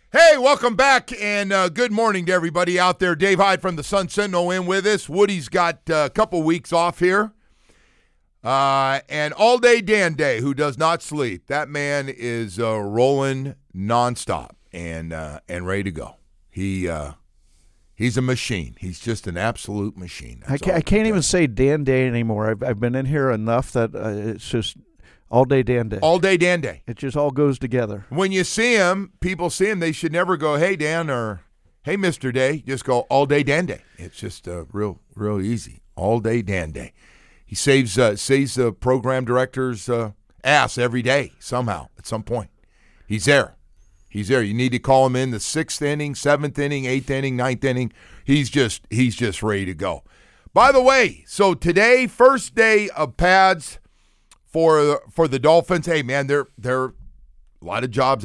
Hey, welcome back, and good morning to everybody out there. Dave Hyde from the Sun Sentinel in with us. Woody's got a couple weeks off here. And all day Dan Day, who does not sleep. That man is rolling nonstop and ready to go. He's a machine. He's just an absolute machine. I can't even say Dan Day anymore. I've been in here enough that it's just all day Dan Day. All day Dan Day. It just all goes together. When you see him, people see him, they should never go, hey, Dan, or hey, Mr. Day. Just go all day Dan Day. It's just real easy. All day Dan Day. He saves the program director's ass every day somehow at some point. He's there. You need to call him in the 6th inning, 7th inning, 8th inning, 9th inning. He's just ready to go. By the way, so today, first day of pads for the Dolphins. Hey, man, there are a lot of jobs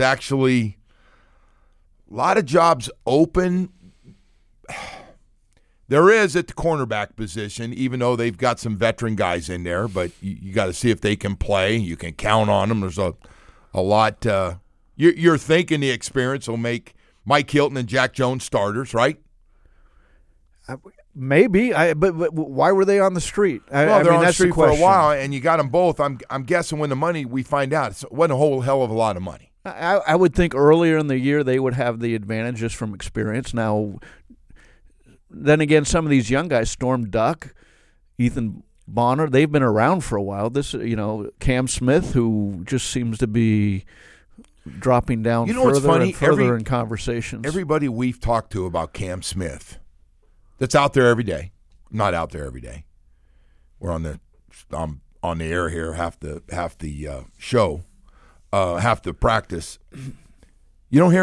open. There is at the cornerback position, even though they've got some veteran guys in there, but you got to see if they can play. You can count on them. There's a lot. You're thinking the experience will make Mike Hilton and Jack Jones starters, right? Maybe, but why were they on the street? They're on the street for a while, and you got them both. I'm guessing when the money, we find out, it wasn't a whole hell of a lot of money. I would think earlier in the year they would have the advantage just from experience. Now, then again, some of these young guys, Storm Duck, Ethan Bonner, they've been around for a while. Cam Smith, who just seems to be dropping down further in conversations. Everybody we've talked to about Cam Smith that's out there every day, not out there every day. We're on the air here half the show, half the practice. You don't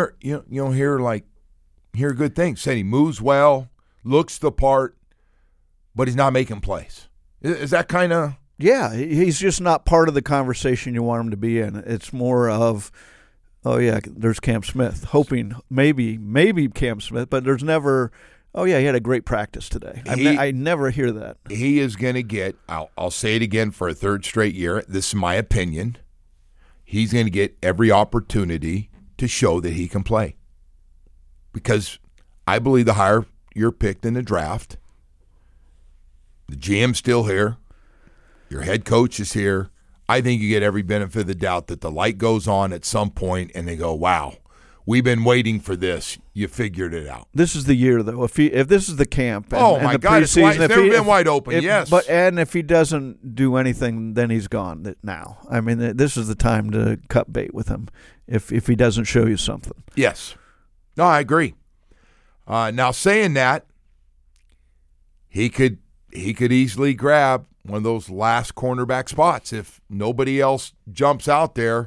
hear good things. Said he moves well, looks the part, but he's not making plays. Is that kind of? Yeah, he's just not part of the conversation you want him to be in. It's more of, oh yeah, there's Cam Smith, hoping maybe Cam Smith, but there's never. Oh, yeah, he had a great practice today. I never hear that. He is going to get, I'll say it again for a third straight year, this is my opinion, he's going to get every opportunity to show that he can play. Because I believe the higher you're picked in the draft, the GM's still here, your head coach is here, I think you get every benefit of the doubt that the light goes on at some point and they go, wow. We've been waiting for this. You figured it out. This is the year, though. If this is the camp, my God, it's never been wide open. Yes, but if he doesn't do anything, then he's gone. Now, I mean, this is the time to cut bait with him. If he doesn't show you something, yes. No, I agree. Now, saying that, he could easily grab one of those last cornerback spots if nobody else jumps out there.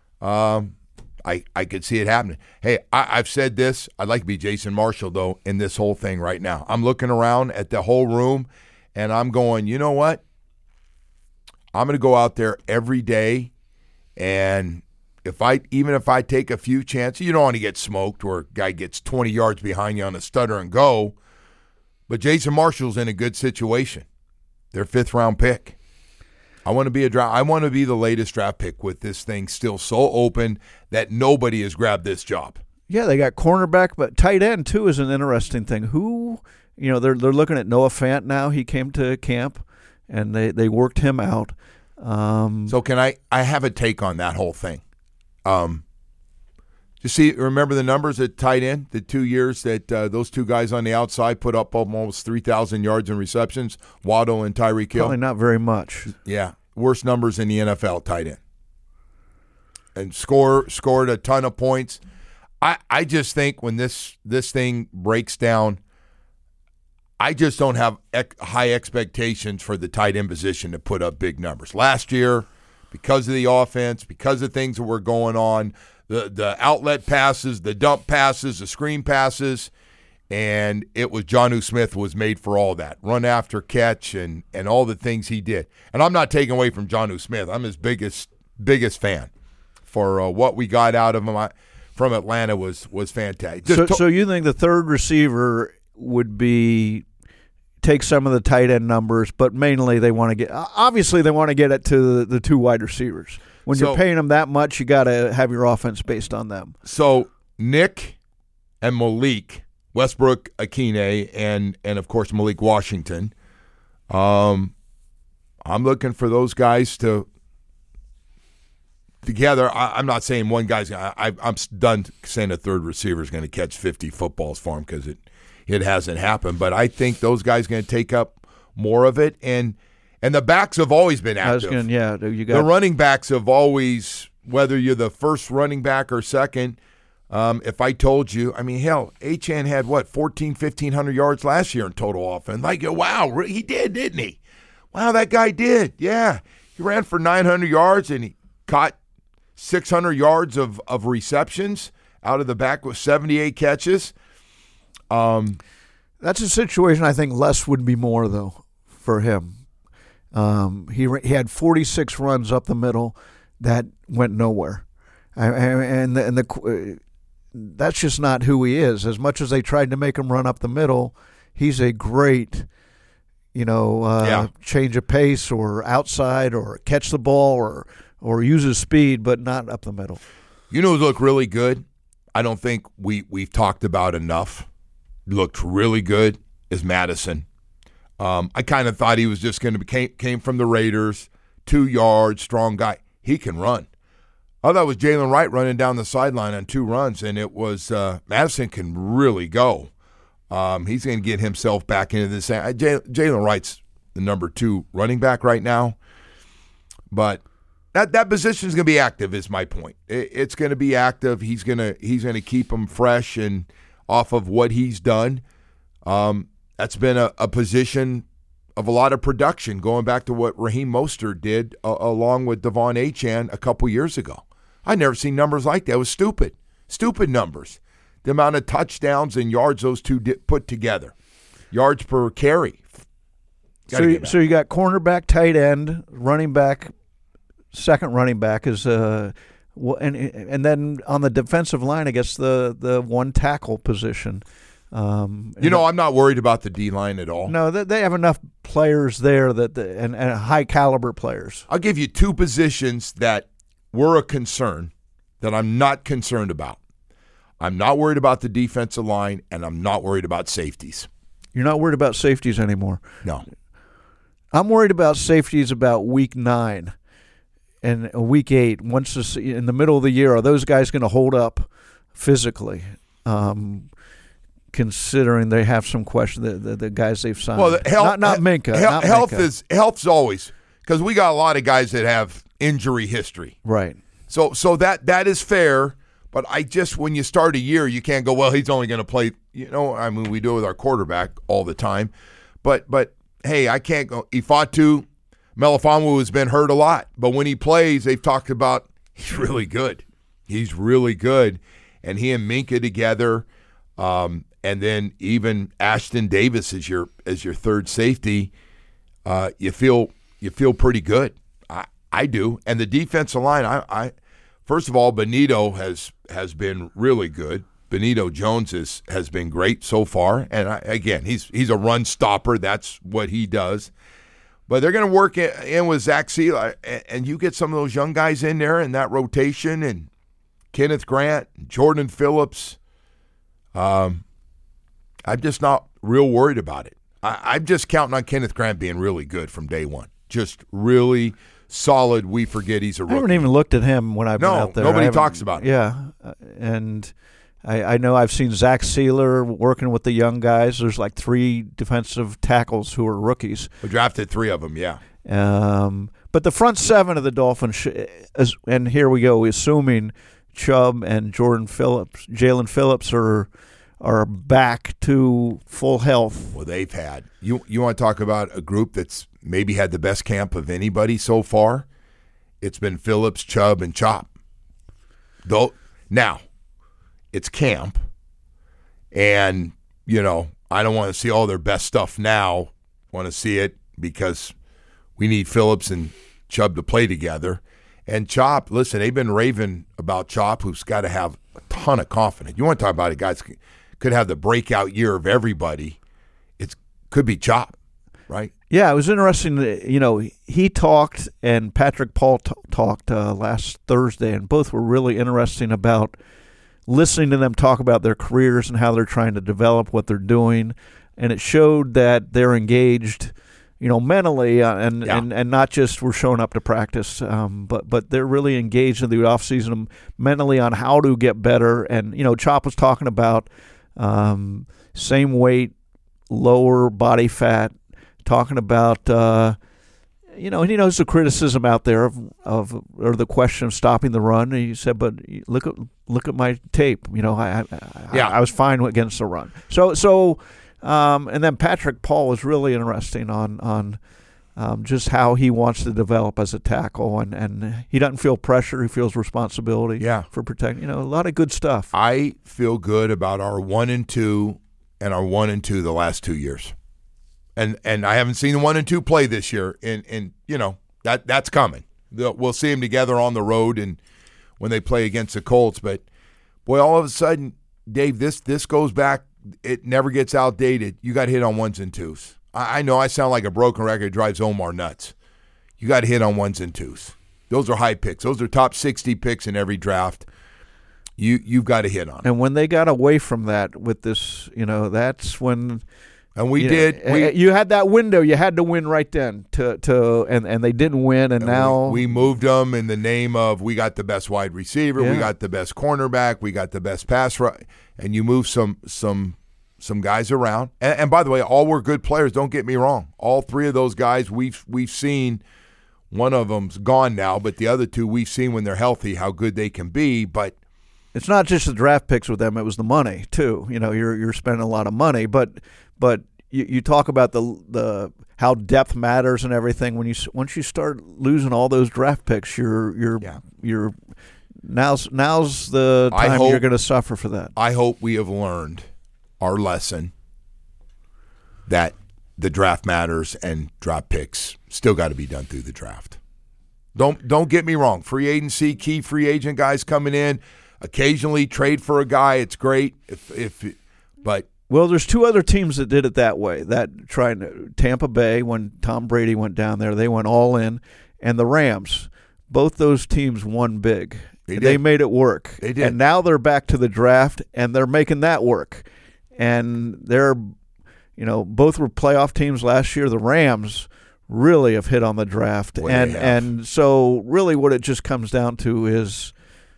I could see it happening. Hey, I've said this. I'd like to be Jason Marshall, though, in this whole thing right now. I'm looking around at the whole room, and I'm going, you know what? I'm going to go out there every day, and even if I take a few chances, you don't want to get smoked where a guy gets 20 yards behind you on a stutter and go, but Jason Marshall's in a good situation. Their 5th-round pick. I want to be the latest draft pick with this thing still so open that nobody has grabbed this job. Yeah, they got cornerback, but tight end too is an interesting thing. They're looking at Noah Fant now. He came to camp, and they worked him out. So can I have a take on that whole thing? Remember the numbers at tight end, the 2 years that those two guys on the outside put up almost 3,000 yards in receptions, Waddle and Tyreek Hill? Probably not very much. Yeah, worst numbers in the NFL, tight end. And scored a ton of points. I just think when this thing breaks down, I just don't have high expectations for the tight end position to put up big numbers. Last year, because of the offense, because of things that were going on, the outlet passes, the dump passes, the screen passes, and it was Jonnu Smith was made for all that. Run after catch and all the things he did. And I'm not taking away from Jonnu Smith. I'm his biggest fan for what we got out of him from Atlanta was fantastic. So you think the third receiver would be take some of the tight end numbers, but mainly they want to get it to the two wide receivers. When you're paying them that much, you got to have your offense based on them. So Nick and Malik, Westbrook Akine, and of course Malik Washington. I'm looking for those guys to together. I'm not saying one guy's. I'm done saying a third receiver is going to catch 50 footballs for him because it hasn't happened. But I think those guys are going to take up more of it, and the backs have always been active. The running backs have always, whether you're the first running back or second. If I told you, I mean, hell, Achane had 1,500 yards last year in total offense. Like, wow, he did, didn't he? Wow, that guy did. Yeah, he ran for 900 yards and he caught 600 yards of receptions out of the back with 78 catches. That's a situation I think less would be more, though, for him. He had 46 runs up the middle that went nowhere. That's just not who he is. As much as they tried to make him run up the middle, he's a great, change of pace or outside or catch the ball or use his speed, but not up the middle. You know who looked really good? I don't think we've talked about enough. Looked really good is Madison. I kind of thought he was just going to came from the Raiders, 2 yards, strong guy. He can run. I thought it was Jalen Wright running down the sideline on 2 runs, and it was Madison can really go. He's going to get himself back into this. Jalen Wright's the number 2 running back right now, but that position is going to be active. Is my point. It's going to be active. He's going to keep him fresh and off of what he's done. That's been a position of a lot of production going back to what Raheem Mostert did along with Devon Achane a couple years ago. I never seen numbers like that. It was stupid numbers. The amount of touchdowns and yards those two put together, yards per carry. So you got cornerback, tight end, running back, second running back is and then on the defensive line, I guess the one tackle position. I'm not worried about the D line at all. No, they have enough players there and high caliber players. I'll give you 2 positions that were a concern that I'm not concerned about. I'm not worried about the defensive line, and I'm not worried about safeties. You're not worried about safeties anymore? No. I'm worried about safeties about week 9 and week 8. Once in the middle of the year, are those guys going to hold up physically? Considering they have some question, the guys they've signed. Well, not Minka. Health's always, because we got a lot of guys that have injury history. Right. So that is fair, but when you start a year, you can't go, well, he's only going to play, we do it with our quarterback all the time. But hey, I can't go. Ifatu Melifonwu has been hurt a lot, but when he plays, they've talked about he's really good. He's really good. And he and Minka together, and then even Ashton Davis as your third safety, you feel pretty good. I do. And the defensive line, I first of all, Benito has been really good. Benito Jones has been great so far. And he's a run stopper. That's what he does. But they're going to work in with Zach Sieler, and you get some of those young guys in there in that rotation, and Kenneth Grant, Jordan Phillips. I'm just not real worried about it. I'm just counting on Kenneth Grant being really good from day one. Just really solid. We forget he's a rookie. I haven't even looked at him when I've been out there. Nobody talks about him. Yeah, and I know I've seen Zach Sieler working with the young guys. There's like 3 defensive tackles who are rookies. We drafted 3 of them, yeah. But the front 7 of the Dolphins, and here we go, assuming Chubb and Jalen Phillips are back to full health. Well, they've had. You want to talk about a group that's maybe had the best camp of anybody so far? It's been Phillips, Chubb, and Chop. Now, it's camp, and, I don't want to see all their best stuff now. I want to see it because we need Phillips and Chubb to play together. And Chop, listen, they've been raving about Chop, who's got to have a ton of confidence. You want to talk about a guy that could have the breakout year of everybody. It could be Chop, right? Yeah, it was interesting. He talked and Patrick Paul talked last Thursday, and both were really interesting about listening to them talk about their careers and how they're trying to develop what they're doing, and it showed that they're engaged, mentally, and not just we're showing up to practice, but they're really engaged in the offseason mentally on how to get better. And Chop was talking about same weight, lower body fat, talking about he knows the criticism out there or the question of stopping the run. And he said, but look at my tape. I was fine against the run. So and then Patrick Paul was really interesting on just how he wants to develop as a tackle, and he doesn't feel pressure. He feels responsibility for protecting. A lot of good stuff. I feel good about our 1-2 and our 1-2 the last 2 years. And I haven't seen the 1-2 play this year, and that's coming. We'll see them together on the road and when they play against the Colts. But boy, all of a sudden, Dave, this goes back. It never gets outdated. You got hit on 1s and 2s. I know I sound like a broken record. It drives Omar nuts. You got hit on 1s and 2s. Those are high picks. Those are top 60 picks in every draft. You've got to hit on them. And when they got away from that with this, that's when. And we did. You had that window. You had to win right then. And they didn't win. And now we moved them in the name of we got the best wide receiver, we got the best cornerback, we got the best pass rush, and you move some guys around. And by the way, all were good players. Don't get me wrong. All three of those guys we've seen. One of them's gone now, but the other two we've seen when they're healthy how good they can be. But it's not just the draft picks with them; it was the money too. You're spending a lot of money, but you talk about the how depth matters and everything. Once you start losing all those draft picks, you're now's the time you're going to suffer for that. I hope we have learned our lesson that the draft matters and draft picks still got to be done through the draft. Don't get me wrong. Free agency, key free agent guys coming in, occasionally trade for a guy. It's great but. Well, there's two other teams that did it that way. Tampa Bay, when Tom Brady went down there, they went all in, and the Rams, both those teams won big. They made it work. They did. And now they're back to the draft, and they're making that work. And they're, both were playoff teams last year. The Rams really have hit on the draft, and so really what it just comes down to is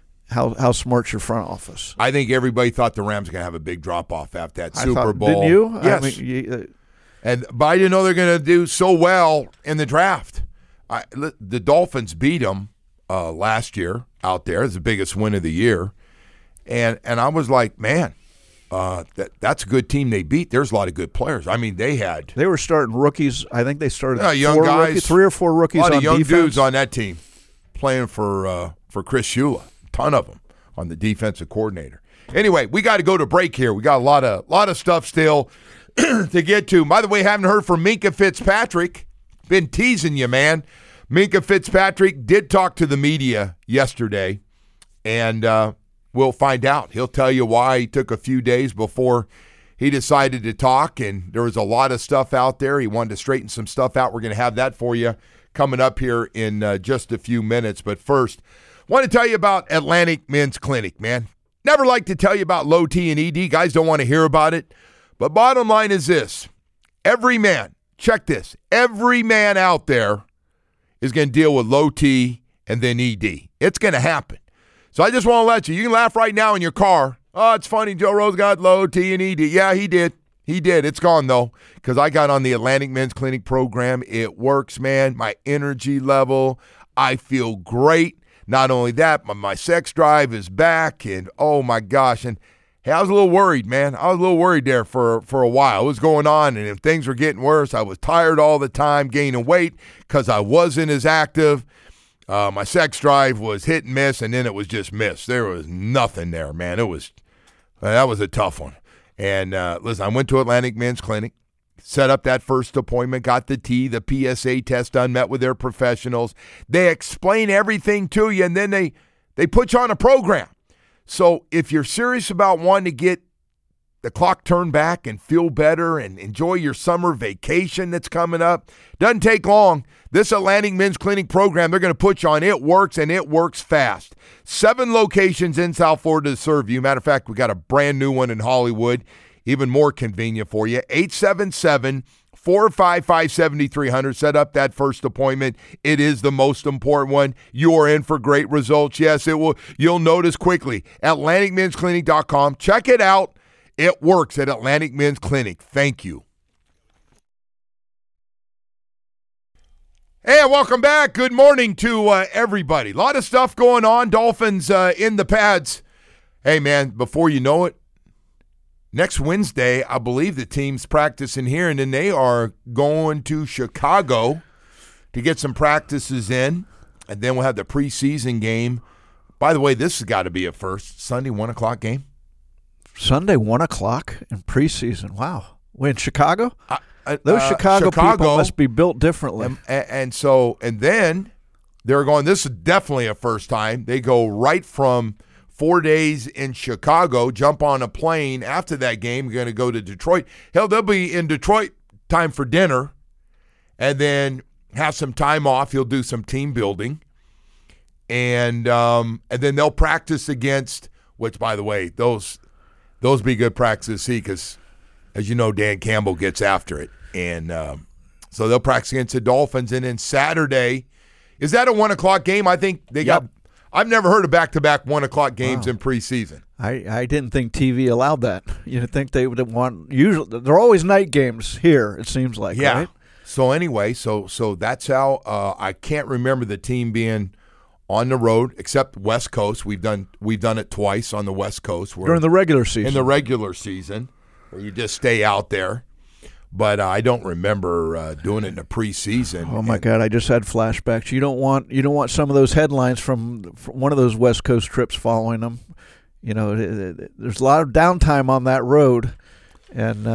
how smart's your front office. I think everybody thought the Rams were going to have a big drop-off after that Super Bowl. Didn't you? Yes. But I didn't know they're going to do so well in the draft. The Dolphins beat them last year out there. It's the biggest win of the year. And I was like, man, that's a good team they beat. There's a lot of good players. I mean, they were starting rookies. I think they started young guys, 3 or 4 rookies on defense. A lot of young dudes on that team playing for Chris Shula. Ton of them on the defensive coordinator. Anyway, we got to go to break here. We got a lot of stuff still to get to. By the way, haven't heard from Minkah Fitzpatrick. Been teasing you, man. Minkah Fitzpatrick did talk to the media yesterday, and we'll find out. He'll tell you why he took a few days before he decided to talk, and there was a lot of stuff out there. He wanted to straighten some stuff out. We're going to have that for you coming up here in just a few minutes. But first, want to tell you about Atlantic Men's Clinic, man. Never like to tell you about low T and ED. Guys don't want to hear about it. But bottom line is this. Every man, check this, every man out there is going to deal with low T and then ED. It's going to happen. So I just want to let you can laugh right now in your car. Oh, it's funny, Joe Rose got low T and ED. Yeah, he did. He did. It's gone, though, because I got on the Atlantic Men's Clinic program. It works, man. My energy level, I feel great. Not only that, but my sex drive is back, and oh my gosh. And hey, I was a little worried, man. I was a little worried there for a while. What was going on? And if things were getting worse, I was tired all the time, gaining weight because I wasn't as active. My sex drive was hit and miss, and then it was just miss. There was nothing there, man. That was a tough one. And listen, I went to Atlantic Men's Clinic. Set up that first appointment, got the T, the PSA test done, met with their professionals. They explain everything to you, and then they put you on a program. So if you're serious about wanting to get the clock turn back and feel better and enjoy your summer vacation that's coming up? Doesn't take long. This Atlantic Men's Clinic program they're going to put you on, it works, and it works fast. 7 locations in South Florida to serve you. Matter of fact, we got a brand new one in Hollywood, even more convenient for you. 877-455-7300. Set up that first appointment. It is the most important one. You are in for great results. Yes, it will. You'll notice quickly. AtlanticMen'sClinic.com. Check it out. It works at Atlantic Men's Clinic. Thank you. Hey, welcome back. Good morning to everybody. A lot of stuff going on. Dolphins in the pads. Hey, man, before you know it, next Wednesday, I believe the team's practicing here, and then they are going to Chicago to get some practices in, and then we'll have the preseason game. By the way, this has got to be a first. Sunday, 1 o'clock game? Sunday, 1 o'clock in preseason. Wow. We're in Chicago? Those Chicago people must be built differently. And then they're going, this is definitely a first time. They go right from 4 days in Chicago, jump on a plane after that game, going to go to Detroit. Hell, they'll be in Detroit time for dinner and then have some time off. He'll do some team building. And then they'll practice against, which, by the way, those be good practices to see because, as you know, Dan Campbell gets after it. And so they'll practice against the Dolphins. And then Saturday, is that a 1 o'clock game? I think they got – I've never heard of back-to-back 1 o'clock games in preseason. I didn't think TV allowed that. You'd think they would want – usually they're always night games here, it seems like, right? So anyway, so that's how I can't remember the team being on the road except West Coast. We've done it twice on the West Coast. During the regular season. In the regular season. Where you just stay out there. But I don't remember doing it in the preseason. Oh my God! I just had flashbacks. You don't want some of those headlines from one of those West Coast trips following them. You know, there's a lot of downtime on that road, and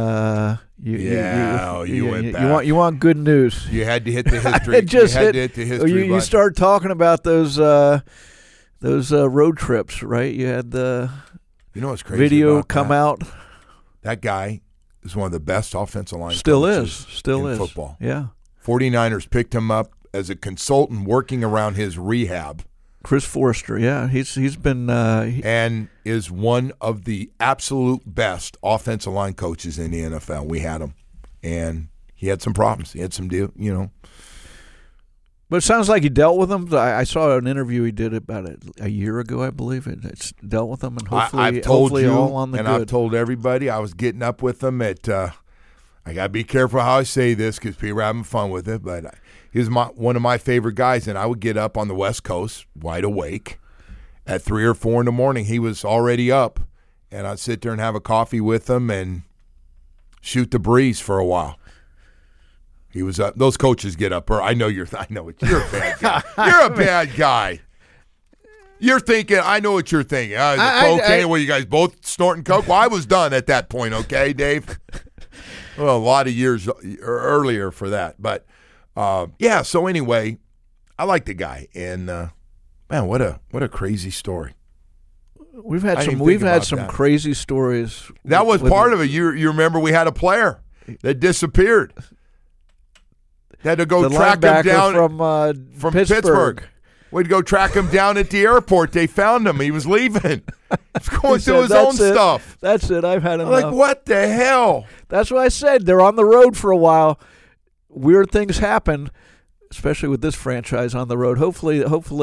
you went back. You want good news. You had to hit the history. You start talking about those road trips, right? You had the what's crazy video about come that? out. That guy is one of the best offensive line Still coaches is in football. Yeah. 49ers picked him up as a consultant working around his rehab. Chris Forrester, yeah. He's been and is one of the absolute best offensive line coaches in the NFL. We had him, and he had some problems. He had some But it sounds like he dealt with them. I saw an interview he did about a year ago, I believe. It's dealt with them, and hopefully all on the good. I've told everybody I was getting up with them at I got to be careful how I say this because people are having fun with it, but he was one of my favorite guys, and I would get up on the West Coast wide awake at 3 or 4 in the morning. He was already up, and I'd sit there and have a coffee with him and shoot the breeze for a while. He was up. Those coaches get up. I know you're a bad guy. You're a bad guy. You're thinking. I know what you're thinking. Cocaine. Well, you guys both snorting coke. Well, I was done at that point. Okay, Dave. Well, a lot of years earlier for that, but yeah. So anyway, I like the guy, and man, what a crazy story. We've had some crazy stories. That was part of it. You remember we had a player that disappeared. Had to go track him down from Pittsburgh. We'd go track him down at the airport. They found him. He was leaving. He's going through his own stuff. That's it. I've had enough. Like, what the hell? That's what I said. They're on the road for a while. Weird things happen, especially with this franchise on the road. Hopefully,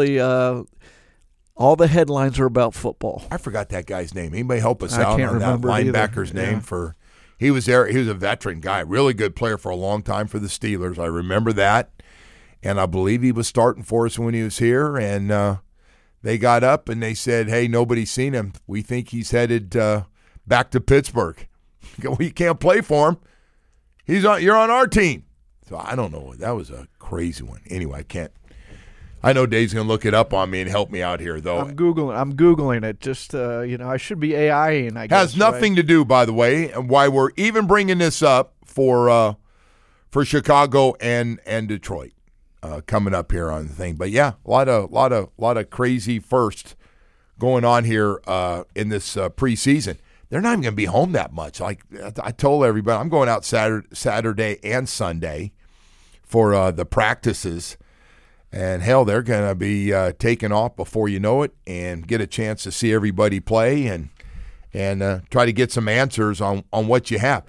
all the headlines are about football. I forgot that guy's name. Anybody help us out on that linebacker's name for? He was there. He was a veteran guy, really good player for a long time for the Steelers. I remember that, and I believe he was starting for us when he was here. And they got up and they said, "Hey, nobody's seen him. We think he's headed back to Pittsburgh. We can't play for him. You're on our team." So I don't know. That was a crazy one. Anyway, I can't. I know Dave's going to look it up on me and help me out here, though. I'm Googling it. Just, I should be AIing, I guess. Has nothing to do, by the way, and why we're even bringing this up for Chicago and Detroit coming up here on the thing. But, yeah, a lot of crazy firsts going on here in this preseason. they're not even going to be home that much. Like I told everybody, I'm going out Saturday and Sunday for the practices. And, hell, they're going to be taking off before you know it and get a chance to see everybody play and try to get some answers on what you have.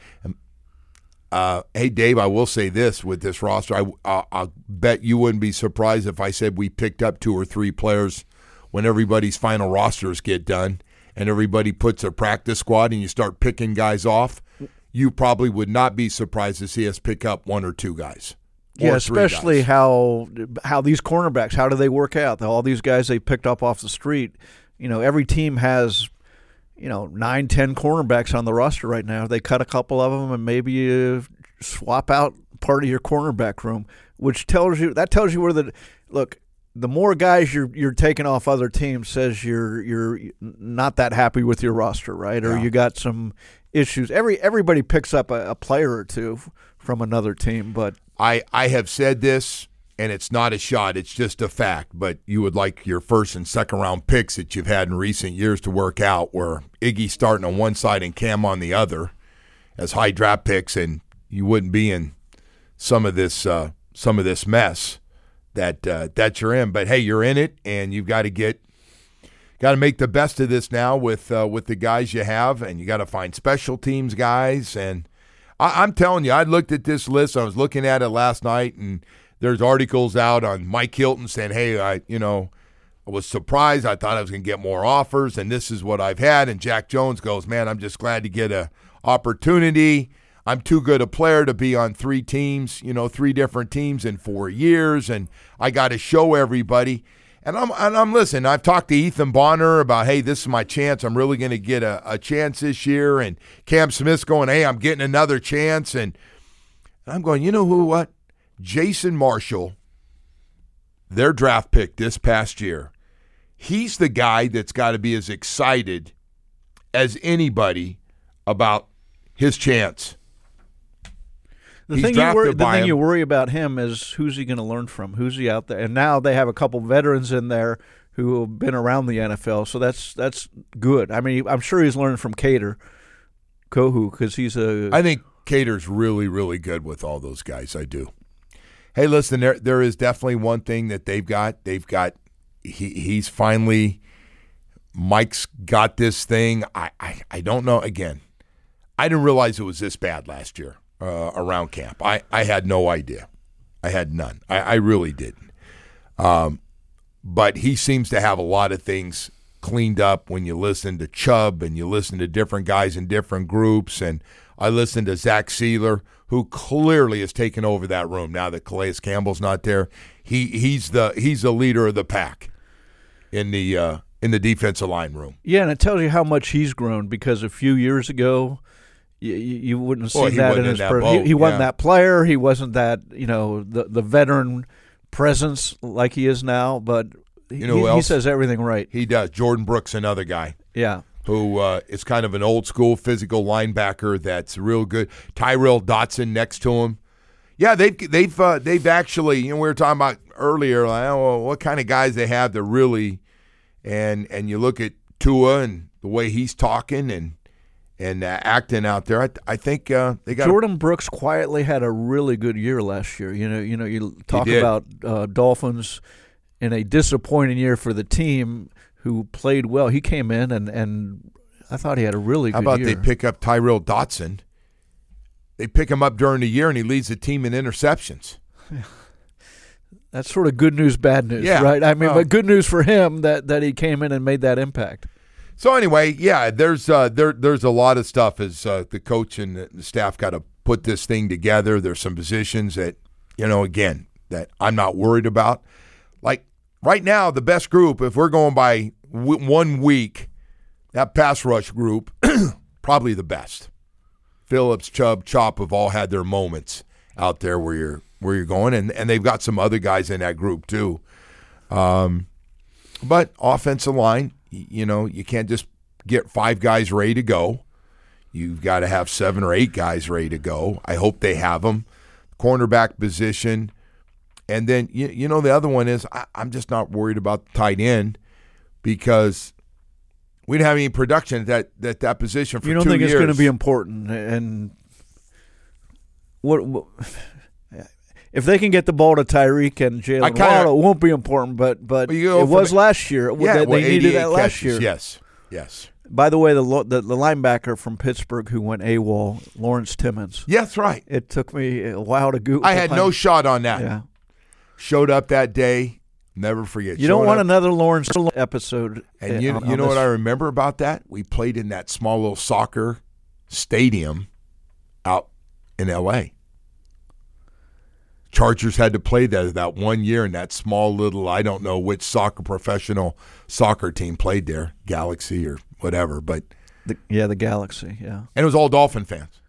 Hey, Dave, I will say this with this roster. I'll bet you wouldn't be surprised if I said we picked up 2 or 3 players when everybody's final rosters get done and everybody puts a practice squad and you start picking guys off. You probably would not be surprised to see us pick up 1 or 2 guys. Yeah, especially how these cornerbacks, how do they work out? All these guys they picked up off the street. Every team has, 9, 10 cornerbacks on the roster right now. They cut a couple of them and maybe you swap out part of your cornerback room, which tells you where the more guys you're taking off other teams says you're not that happy with your roster, right? Or you got some issues. Everybody picks up a player or two from another team, but I have said this, and it's not a shot, it's just a fact, but you would like your first and second round picks that you've had in recent years to work out, where Iggy's starting on one side and Cam on the other as high draft picks, and you wouldn't be in some of this mess that you're in. But hey, you're in it, and you've got to make the best of this now with the guys you have, and you got to find special teams guys. And I'm telling you, I looked at this list. I was looking at it last night, and there's articles out on Mike Hilton saying, hey, I was surprised. I thought I was going to get more offers, and this is what I've had. And Jack Jones goes, man, I'm just glad to get an opportunity. I'm too good a player to be on 3 teams, 3 different teams in 4 years, and I got to show everybody. And I'm listening. I've talked to Ethan Bonner about, hey, this is my chance. I'm really going to get a chance this year. And Cam Smith's going, hey, I'm getting another chance. And I'm going, you know what? Jason Marshall, their draft pick this past year, he's the guy that's got to be as excited as anybody about his chance. The thing you worry about him is who's he going to learn from? Who's he out there? And now they have a couple veterans in there who have been around the NFL, so that's good. I mean, I'm sure he's learned from Kohu, because he's I think Cater's really, really good with all those guys. I do. Hey, listen, there is definitely one thing that they've got. He's finally, Mike's got this thing. I don't know. Again, I didn't realize it was this bad last year. Around camp. I had no idea. I had none. I really didn't. But he seems to have a lot of things cleaned up when you listen to Chubb and you listen to different guys in different groups. And I listened to Zach Sealer, who clearly has taken over that room now that Calais Campbell's not there. He's the leader of the pack in the defensive line room. Yeah, and it tells you how much he's grown, because a few years ago, you wouldn't see that in his person. He wasn't that player. He wasn't that, the veteran presence like he is now. But he says everything right. He does. Jordan Brooks, another guy. Yeah. Who is kind of an old school physical linebacker that's real good. Tyrell Dotson next to him. Yeah, they've actually, we were talking about earlier, what kind of guys they have that really, and you look at Tua and the way he's talking and acting out there. I think they got Jordan Brooks quietly had a really good year last year. You talk about Dolphins in a disappointing year for the team who played well. He came in and I thought he had a really good year. How about they pick up Tyrell Dotson? They pick him up during the year and he leads the team in interceptions. That's sort of good news, bad news, right? I mean, but good news for him that he came in and made that impact. So anyway, yeah, there's a lot of stuff as the coach and the staff got to put this thing together. There's some positions that, again, that I'm not worried about. Like right now, the best group, if we're going by 1 week, that pass rush group, probably the best. Phillips, Chubb, Chop have all had their moments out there where you're going, and they've got some other guys in that group too. But offensive line, you can't just get 5 guys ready to go. You've got to have 7 or 8 guys ready to go. I hope they have them. Cornerback position. And then, the other one is I'm just not worried about the tight end, because We didn't have any production at that position for 2 years. You don't think it's going to be important? And what if they can get the ball to Tyreek and Jalen Waddle, it won't be important, but it was last year. Yeah, they needed that last year. Yes. By the way, the linebacker from Pittsburgh who went AWOL, Lawrence Timmons. Yeah, that's right. It took me a while to Google. I had no shot on that. Yeah. Showed up that day. Never forget. You don't want another Lawrence episode. And you know what I remember about that? We played in that small little soccer stadium out in L.A. Chargers had to play that 1 year in that small little, I don't know which professional soccer team played there, Galaxy or whatever. But the Galaxy, yeah. And it was all Dolphin fans.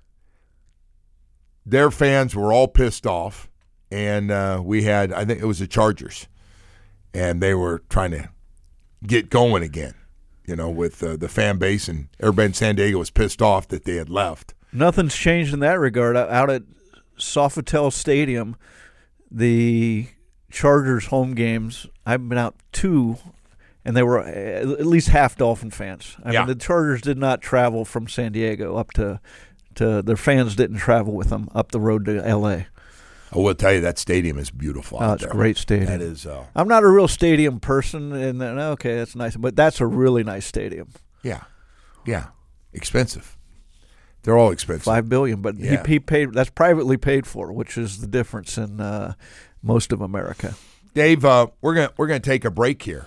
Their fans were all pissed off. And we had, I think it was the Chargers. And they were trying to get going again, with the fan base. And everybody in San Diego was pissed off that they had left. Nothing's changed in that regard. Out at Sofitel Stadium, the Chargers home games, I've been out 2, and they were at least half Dolphin fans. I mean, the Chargers did not travel from San Diego up to their fans didn't travel with them up the road to L.A. I will tell you, that stadium is beautiful. It's a great stadium. That is. I'm not a real stadium person, and okay, that's nice, but that's a really nice stadium. Yeah, expensive. They're all expensive. $5 billion, but he paid. That's privately paid for, which is the difference in most of America. Dave, we're gonna take a break here.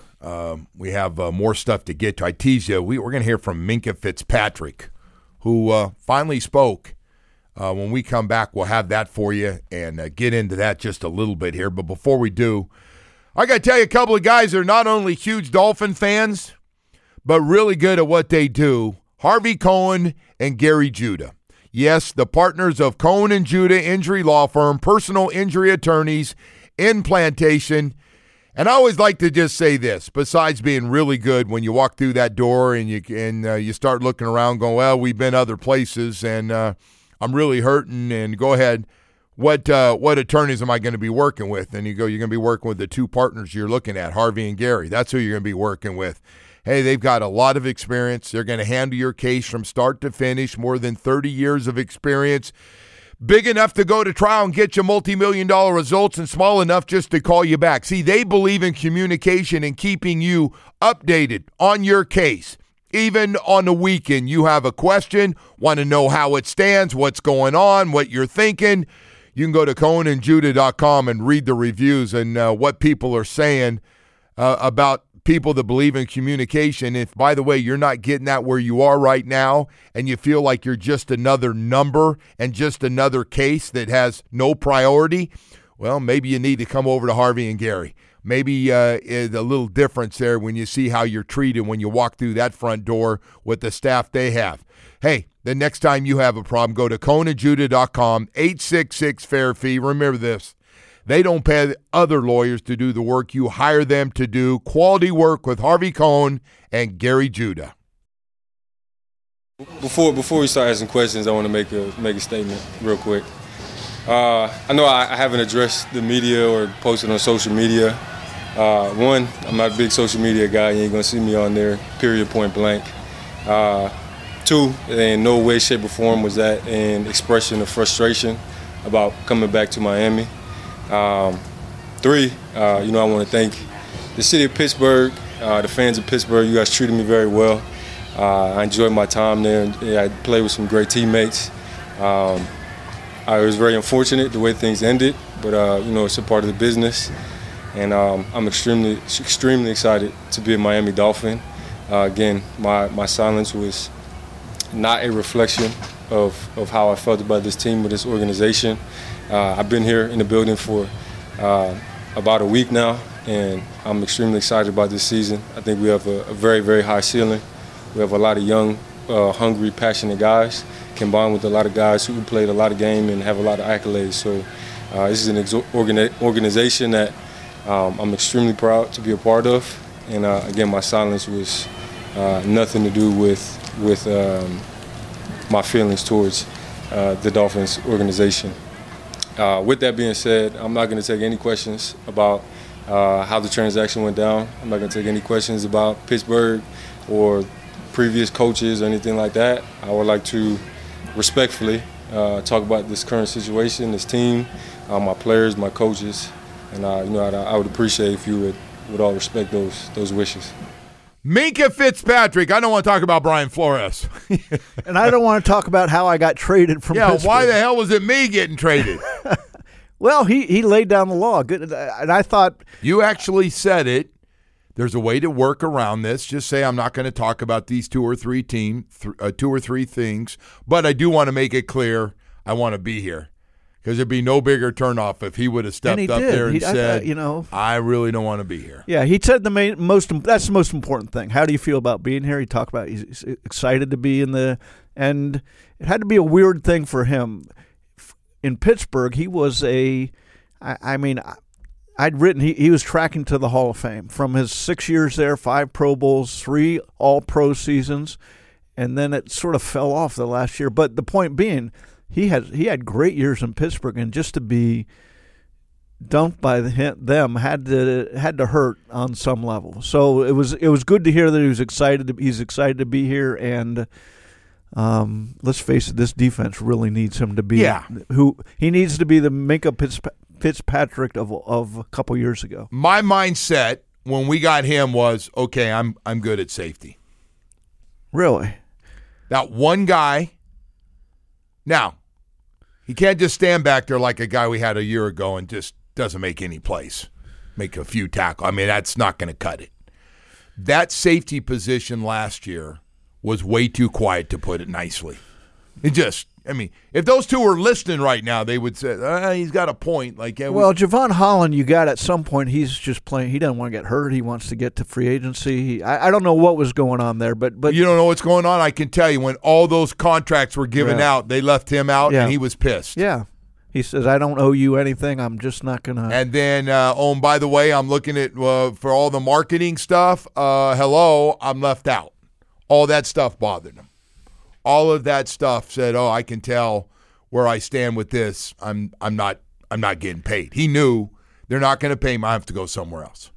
We have more stuff to get to. I teased you. We're gonna hear from Minkah Fitzpatrick, who finally spoke. When we come back, we'll have that for you and get into that just a little bit here. But before we do, I got to tell you a couple of guys that are not only huge Dolphin fans, but really good at what they do. Harvey Cohen and Gary Judah. Yes, the partners of Cohen and Judah Injury Law Firm, personal injury attorneys in Plantation. And I always like to just say this, besides being really good when you walk through that door and you start looking around going, well, we've been other places and I'm really hurting, and go ahead. What attorneys am I going to be working with? And you go, you're going to be working with the 2 partners you're looking at, Harvey and Gary. That's who you're going to be working with. Hey, they've got a lot of experience. They're going to handle your case from start to finish, more than 30 years of experience. Big enough to go to trial and get you multi-million-dollar results, and small enough just to call you back. See, they believe in communication and keeping you updated on your case. Even on the weekend, you have a question, want to know how it stands, what's going on, what you're thinking. You can go to CohenandJudah.com and read the reviews and what people are saying about people that believe in communication. If, by the way, you're not getting that where you are right now and you feel like you're just another number and just another case that has no priority, well, maybe you need to come over to Harvey and Gary. Maybe a little difference there when you see how you're treated when you walk through that front door with the staff they have. Hey, the next time you have a problem, go to CohenandJudah.com, 866-FAIR-FEE. Remember this. They don't pay other lawyers to do the work. You hire them to do quality work with Harvey Cohen and Gary Judah. Before we start asking questions, I want to make a statement real quick. I know I haven't addressed the media or posted on social media. One, I'm not a big social media guy. You ain't going to see me on there, period, point blank. 2, in no way, shape, or form was that an expression of frustration about coming back to Miami. 3, I want to thank the city of Pittsburgh, the fans of Pittsburgh. You guys treated me very well. I enjoyed my time there. I played with some great teammates. I was very unfortunate the way things ended, but it's a part of the business, and I'm extremely excited to be a Miami Dolphin. Again, my silence was not a reflection of how I felt about this team or this organization. I've been here in the building for about a week now, and I'm extremely excited about this season. I think we have a very, very high ceiling. We have a lot of young, hungry, passionate guys, combined with a lot of guys who played a lot of game and have a lot of accolades. So this is an organization that I'm extremely proud to be a part of. And again, my silence was nothing to do with my feelings towards the Dolphins organization. With that being said, I'm not going to take any questions about how the transaction went down. I'm not going to take any questions about Pittsburgh or previous coaches or anything like that. I would like to respectfully talk about this current situation, this team, my players, my coaches, and I would appreciate if you would all respect those wishes. Minkah Fitzpatrick. I don't want to talk about Brian Flores. And I don't want to talk about how I got traded from Pittsburgh. Why the hell was it me getting traded? Well, he laid down the law. Good, and I thought you actually said it. There's a way to work around this. Just say I'm not going to talk about these two or three things, but I do want to make it clear I want to be here. Because there'd be no bigger turnoff if he would have stepped up there and said, I really don't want to be here. Yeah, he said that's the most important thing. How do you feel about being here? He talked about he's excited to be and it had to be a weird thing for him. In Pittsburgh, he was I'd written he was tracking to the Hall of Fame from his 6 years there, 5 Pro Bowls, 3 All-Pro seasons, and then it sort of fell off the last year. But the point being, he had great years in Pittsburgh, and just to be dumped by them had to hurt on some level. So it was good to hear that he was excited. He's excited to be here, and let's face it, this defense really needs him to be who he needs to be, the Minkah Fitzpatrick of a couple years ago. My mindset when we got him was, okay, I'm good at safety. Really? That one guy. Now, he can't just stand back there like a guy we had a year ago and just doesn't make any plays, make a few tackles. I mean, that's not going to cut it. That safety position last year was way too quiet, to put it nicely. If those two were listening right now, they would say, he's got a point. Javon Holland, you got at some point, he's just playing. He doesn't want to get hurt. He wants to get to free agency. I don't know what was going on there, but you don't know what's going on. I can tell you, when all those contracts were given out, they left him out, and he was pissed. Yeah. He says, I don't owe you anything. I'm just not going to. And then, by the way, I'm looking at, for all the marketing stuff, I'm left out. All that stuff bothered him. All of that stuff said, I can tell where I stand with this. I'm not getting paid. He knew they're not going to pay him. I have to go somewhere else.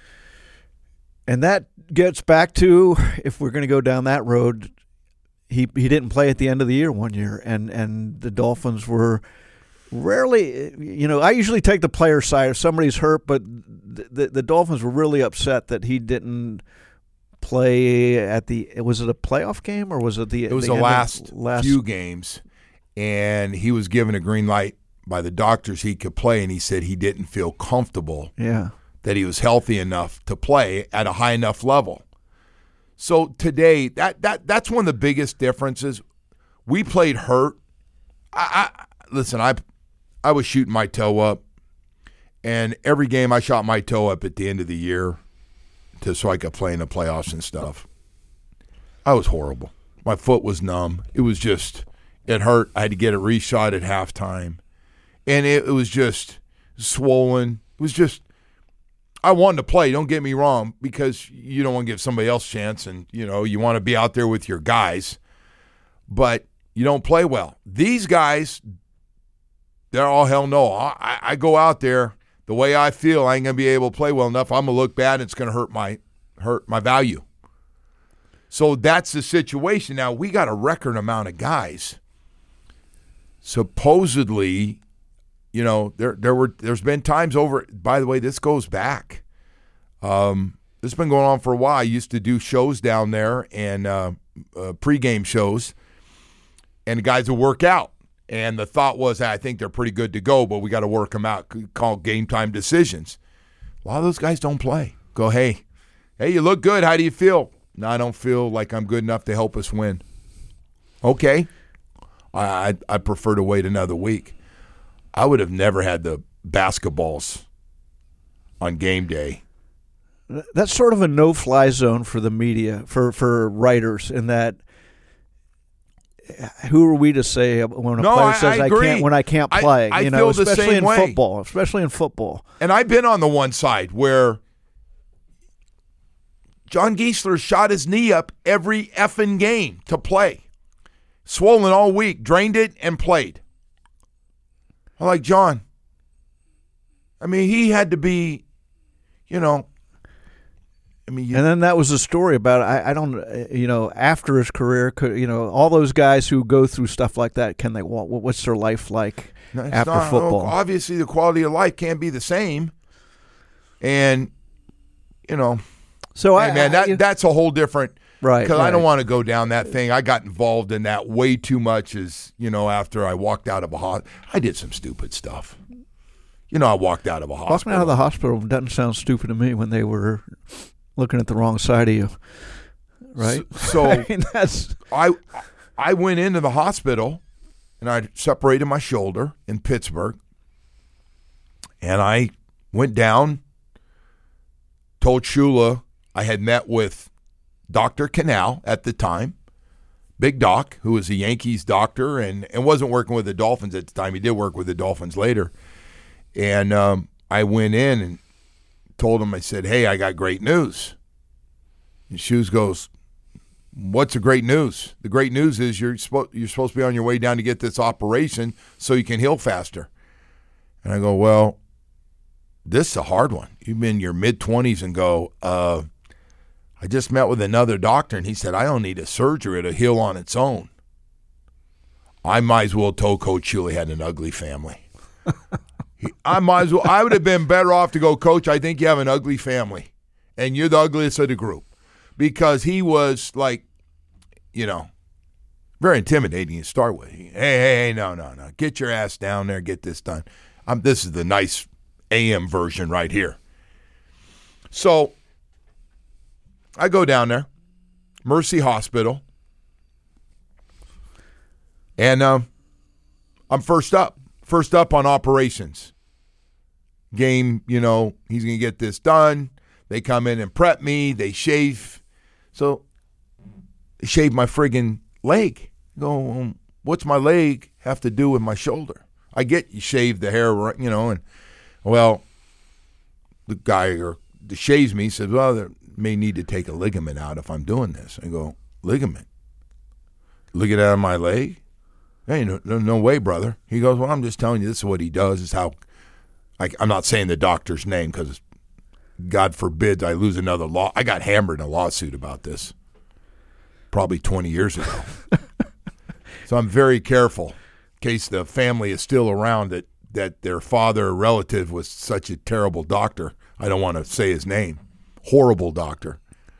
And that gets back to, if we're going to go down that road, he didn't play at the end of the year one year, and the Dolphins were rarely, I usually take the player side if somebody's hurt, but the Dolphins were really upset that he didn't play was it a playoff game or was it the last few games, and he was given a green light by the doctors he could play, and he said he didn't feel comfortable that he was healthy enough to play at a high enough level. So today, that's one of the biggest differences. We played hurt. Listen, I was shooting my toe up, and every game I shot my toe up at the end of the year so I could play in the playoffs and stuff. I was horrible. My foot was numb. It was just, it hurt. I had to get it reshot at halftime. And it was just swollen. It was just, I wanted to play, don't get me wrong, because you don't want to give somebody else a chance, and, you want to be out there with your guys. But you don't play well. These guys, they're all hell no. I go out there, the way I feel, I ain't going to be able to play well enough. I'm going to look bad, and it's going to hurt my value. So that's the situation. Now, we got a record amount of guys. Supposedly, there's been times over, by the way, this goes back. This has been going on for a while. I used to do shows down there, and pregame shows, and the guys would work out. And the thought was, I think they're pretty good to go, but we got to work them out, call game time decisions. A lot of those guys don't play. Go, hey, you look good. How do you feel? No, I don't feel like I'm good enough to help us win. Okay. I prefer to wait another week. I would have never had the basketballs on game day. That's sort of a no-fly zone for the media, for writers, in that who are we to say when a player says I can't play? I feel the especially same in way. football, especially in football. And I've been on the one side where John Geisler shot his knee up every effing game to play. Swollen all week, drained it, and played. I'm like, John, he had to be, I mean, and then that was the story about I don't after his career, all those guys who go through stuff like that, can they? What's their life like after football? Obviously, the quality of life can't be the same, and so that's a whole different. Right. Because I don't want to go down that thing. I got involved in that way too much. After I walked out of a hospital, I did some stupid stuff. I walked out of a hospital. Walking out of the hospital doesn't sound stupid to me when they were looking at the wrong side of you, right? So I mean, I went into the hospital, and I separated my shoulder in Pittsburgh, and I went down, told Shula I had met with Dr. Canal at the time, Big Doc, who was a Yankees doctor and wasn't working with the Dolphins at the time. He did work with the Dolphins later. And I went in and told him, I said, hey, I got great news. And Shoes goes, what's the great news? The great news is you're supposed to be on your way down to get this operation so you can heal faster. And I go, well, this is a hard one. You've been in your mid-20s and go, I just met with another doctor, and he said, I don't need a surgery to heal on its own. I might as well have told Coach Shula had an ugly family. I would have been better off to go, Coach, I think you have an ugly family, and you're the ugliest of the group. Because he was like, very intimidating to start with. Hey, no. Get your ass down there, get this done. This is the nice AM version right here. So I go down there, Mercy Hospital, and I'm first up on operations. Game, he's going to get this done. They come in and prep me. They shave. So they shave my friggin' leg. Go, what's my leg have to do with my shoulder? I get you shave the hair, and well, the guy that shaves me says, well, there may need to take a ligament out if I'm doing this. I go, ligament? Ligament out of my leg? Hey, no way, brother. He goes, well, I'm just telling you, this is what he does. Is how I'm not saying the doctor's name because God forbid I lose another law. I got hammered in a lawsuit about this probably 20 years ago. So I'm very careful in case the family is still around that their father or relative was such a terrible doctor. I don't want to say his name. Horrible doctor.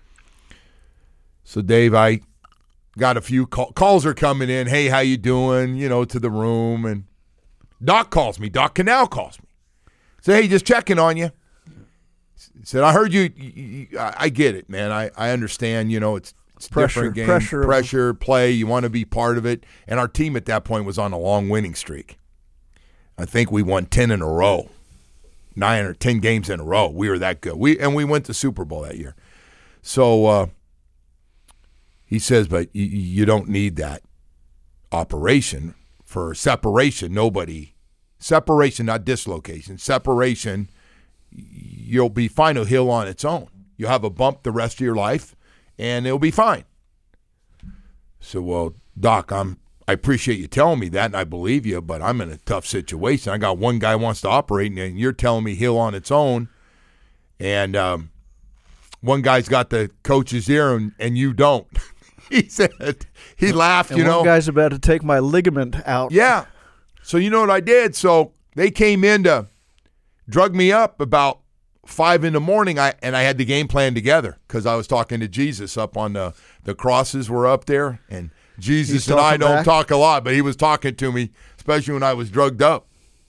So, Dave, I got a few calls are coming in. Hey, how you doing? To the room. And Doc calls me. Doc Canal calls me. Say, hey, just checking on you. He said, I heard you. I get it, man. I understand. It's pressure, different game. Pressure, play. You want to be part of it. And our team at that point was on a long winning streak. I think we won 10 in a row. 9 or 10 games in a row. We were that good. We went to Super Bowl that year. So he says, but you don't need that operation for separation. Separation, not dislocation. Separation, you'll be fine. It'll heal on its own. You'll have a bump the rest of your life, and it'll be fine. So, well, Doc, I appreciate you telling me that, and I believe you, but I'm in a tough situation. I got one guy wants to operate, and you're telling me heal on its own. And one guy's got the coach's ear, and you don't. He said, he laughed, and one guy's about to take my ligament out. Yeah. So you know what I did? So they came in to drug me up about 5 in the morning, and I had the game plan together because I was talking to Jesus up on the crosses were up there, and Jesus and I don't talk a lot, but he was talking to me, especially when I was drugged up.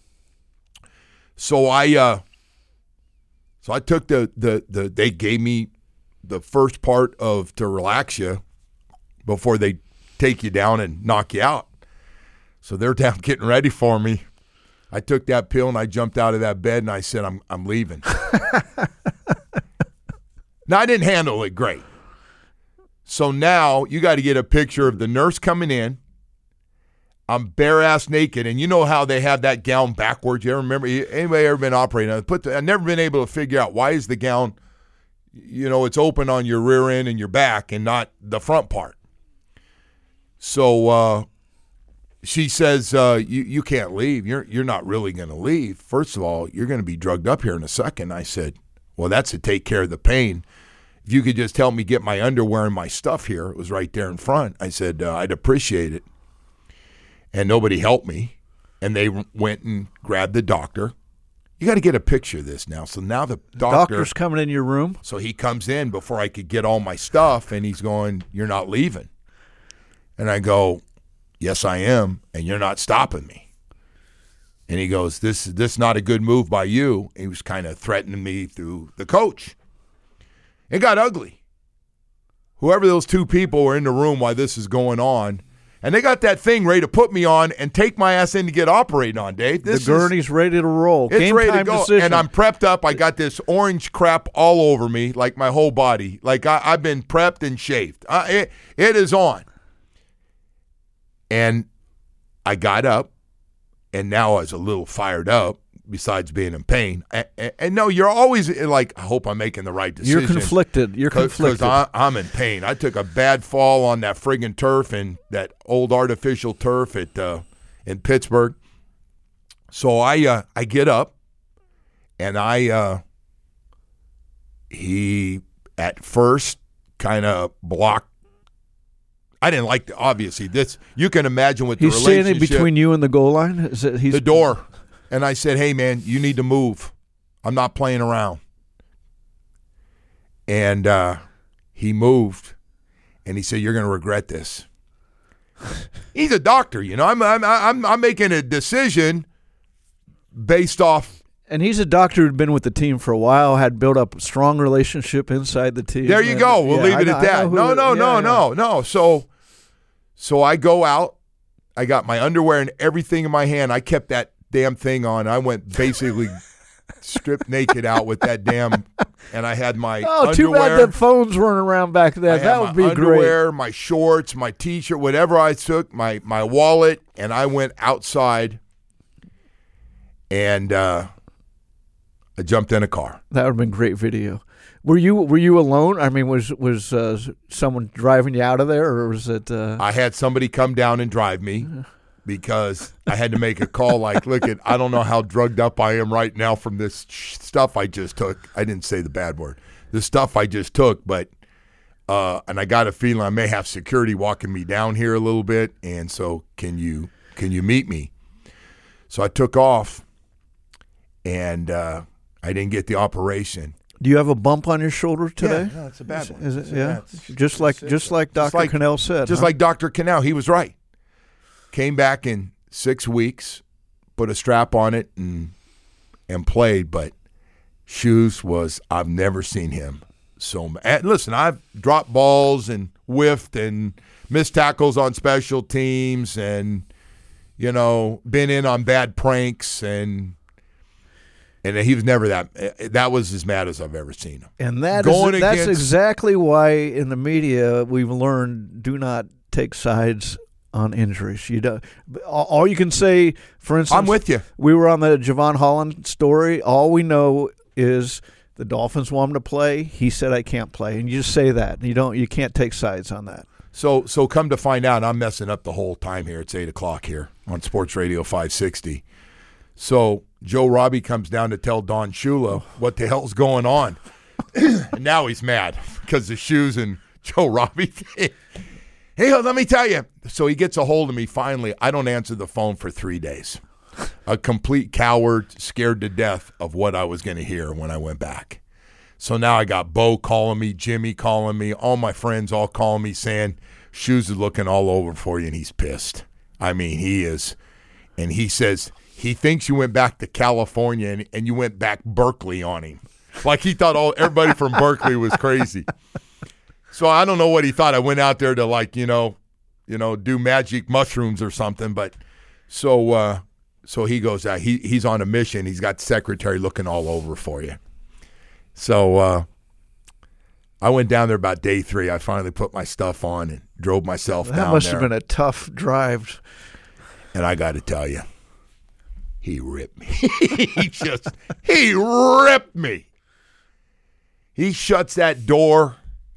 So I took they gave me the first part to relax you before they take you down and knock you out. So they're down getting ready for me. I took that pill and I jumped out of that bed and I said, I'm leaving. Now, I didn't handle it great. So now you got to get a picture of the nurse coming in. I'm bare-ass naked, and you know how they have that gown backwards. You ever remember? Anybody ever been operating? I've never been able to figure out why is the gown, it's open on your rear end and your back and not the front part. So she says, you can't leave. You're not really going to leave. First of all, you're going to be drugged up here in a second. I said, well, that's to take care of the pain. if you could just help me get my underwear and my stuff here. It was right there in front. I said, I'd appreciate it. And nobody helped me. And they went and grabbed the doctor. You got to get a picture of this now. So now the doctor's coming in your room. So he comes in before I could get all my stuff, and he's going, "You're not leaving." And I go, "Yes, I am, and you're not stopping me." And he goes, this is not a good move by you. He was kind of threatening me through the coach. It got ugly. Whoever those two people were in the room while this is going on, and they got that thing ready to put me on and take my ass in to get operated on, Dave. The gurney's ready to roll. It's Game ready time to go. decision. And I'm prepped up. I got this orange crap all over me, like my whole body. Like I've been prepped and shaved. It is on. And I got up, and now I was a little fired up, besides being in pain. And no, you're always like, I hope I'm making the right decision. You're conflicted. Because I'm in pain. I took a bad fall on that friggin' turf, and that old artificial turf in Pittsburgh. So I get up, and he at first kind of blocked. I didn't like obviously this. You can imagine what the he's relationship. standing between you and the goal line. Is it the door? And I said, "Hey man, you need to move. I'm not playing around." And he moved, and he said, "You're going to regret this." He's a doctor, you know. I'm making a decision based off. And he's a doctor who'd been with the team for a while, had built up a strong relationship inside the team. There you go. We'll leave it at that. No. So I go out. I got my underwear and everything in my hand. I kept that damn thing on. I went basically stripped naked out with that damn, and I had my underwear. Too bad the phones weren't around back then. That would be great. My underwear, my shorts, my T-shirt, whatever I took, my wallet, and I went outside, and I jumped in a car. That would have been great video. Were you alone? I mean, was someone driving you out of there, or was it? I had somebody come down and drive me because I had to make a call. Like, look, I don't know how drugged up I am right now from this stuff I just took. I didn't say the bad word. The stuff I just took, but and I got a feeling I may have security walking me down here a little bit. And so, can you meet me? So I took off, and I didn't get the operation. Do you have a bump on your shoulder today? Yeah, no, it's a bad one. Is it? Yeah, just like Dr. Cannell said. Just like Dr. Cannell, he was right. Came back in 6 weeks, put a strap on it, and played. But Shoes I've never seen him so mad. Listen, I've dropped balls and whiffed and missed tackles on special teams, and been in on bad pranks and he was never that was as mad as I've ever seen him. And that's exactly why in the media we've learned do not take sides on injuries. All you can say, for instance, I'm with you. We were on the Javon Holland story. All we know is the Dolphins want him to play. He said I can't play, and you just say that. You can't take sides on that. So come to find out, I'm messing up the whole time here. It's 8:00 here on Sports Radio 560. So Joe Robbie comes down to tell Don Shula what the hell's going on. And now he's mad because the Shoes and Joe Robbie thing. Hey, let me tell you. So he gets a hold of me finally. I don't answer the phone for 3 days. A complete coward, scared to death of what I was going to hear when I went back. So now I got Bo calling me, Jimmy calling me, all my friends all calling me saying, Shoes is looking all over for you, and he's pissed. I mean, he is. And he says he thinks you went back to California and you went back Berkeley on him. Like he thought everybody from Berkeley was crazy. So I don't know what he thought. I went out there to do magic mushrooms or something. But so he goes out. He's on a mission. He's got the secretary looking all over for you. So I went down there about day 3. I finally put my stuff on and drove myself down there. That must have been a tough drive. And I got to tell you, he ripped me. He ripped me. He shuts that door,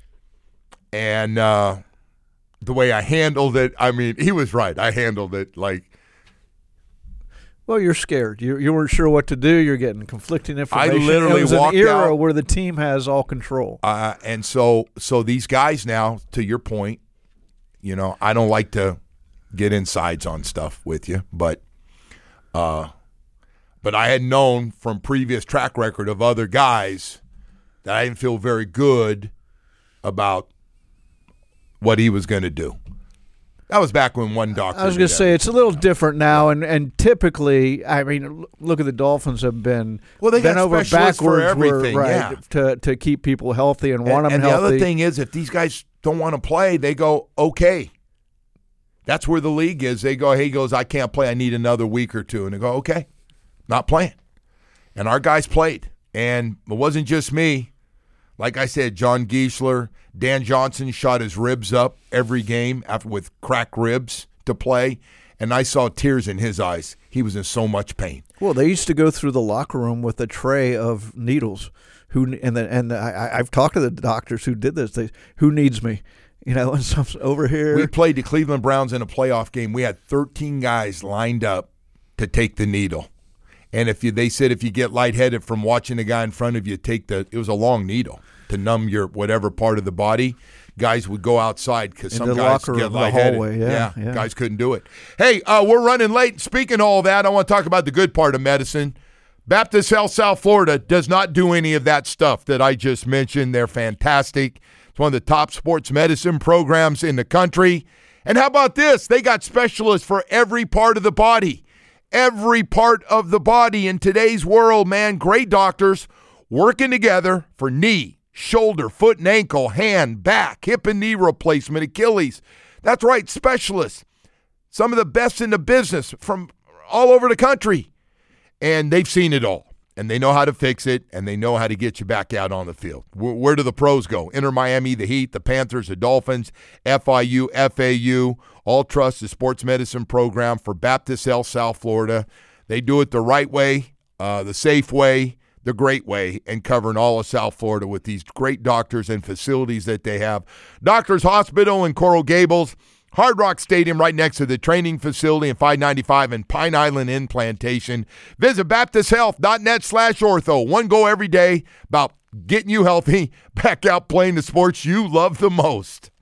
and the way I handled it, I mean, he was right. I handled it like Well, you're scared. You weren't sure what to do. You're getting conflicting information. I literally it was walked an era out, where the team has all control. And so these guys now, to your point, I don't like to get insides on stuff with you, but I had known from previous track record of other guys that I didn't feel very good about what he was going to do. That was back when one doctor. I was going to say it's a little different now, and typically, I mean, look at the Dolphins have been they got over specialists for backwards everything, to keep people healthy and want them and healthy. And the other thing is, if these guys don't want to play, they go, okay. That's where the league is. They go, hey, he goes, I can't play. I need another week or two. And they go, okay, not playing. And our guys played. And it wasn't just me. Like I said, John Geisler, Dan Johnson shot his ribs up every game with cracked ribs to play. And I saw tears in his eyes. He was in so much pain. Well, they used to go through the locker room with a tray of needles. I've talked to the doctors who did this. Who needs me? And some's over here. We played the Cleveland Browns in a playoff game. We had 13 guys lined up to take the needle. And they said if you get lightheaded from watching the guy in front of you it was a long needle to numb your whatever part of the body. Guys would go outside because some guys get lightheaded. Hallway, yeah. Guys couldn't do it. Hey, we're running late. Speaking of all that, I want to talk about the good part of medicine. Baptist Health South Florida does not do any of that stuff that I just mentioned. They're fantastic. It's one of the top sports medicine programs in the country. And how about this? They got specialists for every part of the body. Every part of the body in today's world, man. Great doctors working together for knee, shoulder, foot and ankle, hand, back, hip and knee replacement, Achilles. That's right, specialists. Some of the best in the business from all over the country. And they've seen it all. And they know how to fix it, and they know how to get you back out on the field. Where do the pros go? Inter Miami, the Heat, the Panthers, the Dolphins, FIU, FAU, all trust the sports medicine program for Baptist Health South Florida. They do it the right way, the safe way, the great way, and covering all of South Florida with these great doctors and facilities that they have. Doctors Hospital in Coral Gables, Hard Rock Stadium right next to the training facility in 595 and Pine Island in Plantation. Visit baptisthealth.net/ortho. One goal every day about getting you healthy, back out playing the sports you love the most.